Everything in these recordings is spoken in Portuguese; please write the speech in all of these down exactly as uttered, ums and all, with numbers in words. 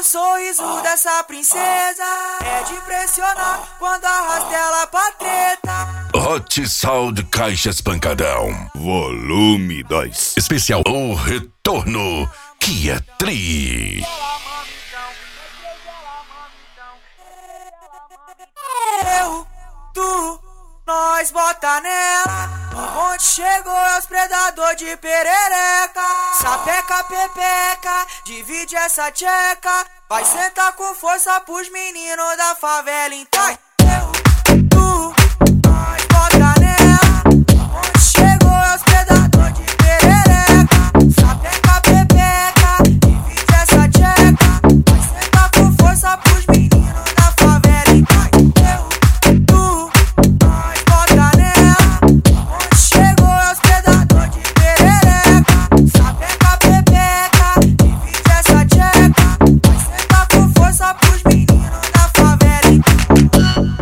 o sorriso dessa princesa é de impressionar quando arrasta ela pra treta. Hot Sound Caixas Pancadão, volume dois. Especial O Retorno, que é tri. Eu, tu, nós bota nela. Onde chegou é os predador de perereca. Sapeca, pepeca, divide essa tcheca. Vai sentar com força pros meninos da favela, então. Eu, tu, nós bota nela. Onde chegou é os predador de perereca. Sapeca, pepeca, divide essa tcheca. Vai sentar com força pros meninos da favela, então. Eu, tu, nós bota nela. Onde chegou é os predador de perereca. Sapeca, pepeca, divide essa tcheca. Vai sentar com força pros meninos da favela, então.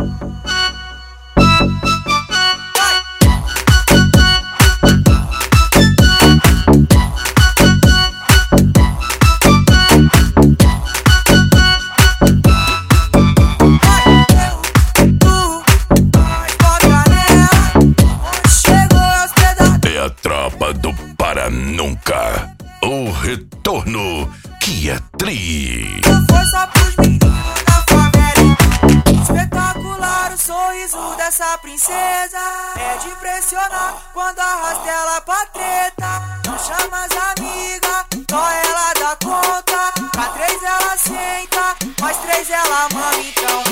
É a tropa do Para Nunca. O Retorno, que é tri. Força pros meninos da favela. Espetacular o sorriso dessa princesa é de impressionar quando arrasta ela pra treta. Não chama as amigas, só ela dá conta. Pra três ela senta, mais três ela mama, então.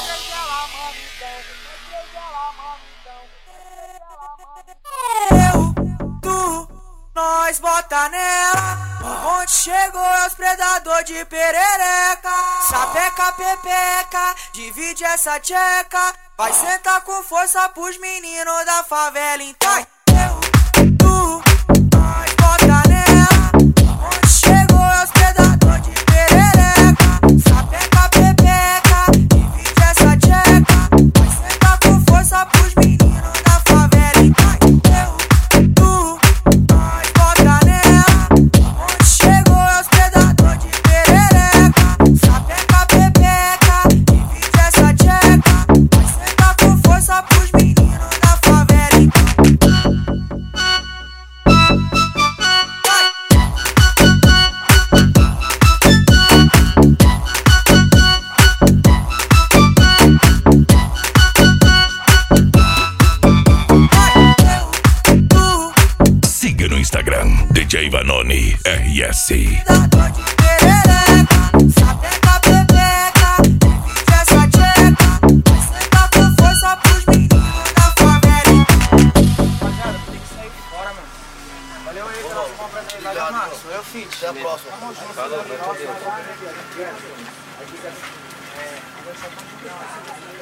Eu, tu, nós bota nela. Onde chegou é os predador de perereca. Sapeca, pepeca, divide essa tcheca. Vai sentar com força pros meninos da favela, então. Eu, tu, nós bota nela. Onde chegou é os predador de perereca. Sapeca, pepeca, divide essa tcheca. Vai sentar com força pros meninos da favela, então. Eu, tu, nós bota nela. Onde chegou é os predador de perereca. Sapeca, pepeca, divide essa tcheca. Vai sentar com força pros meninos da favela, então. Siga no Instagram, D J Vanoni R S. Predador de perereca. Sapeca, pepeca, divide essa tcheca. Vai sentar com força pros meninos da favela, então. Rapaziada, tem que sair fora, mano. Valeu aí pela compra aí, valeu, Marcos. Eu fiz. Até a próxima. Tamo junto. Falou, valeu.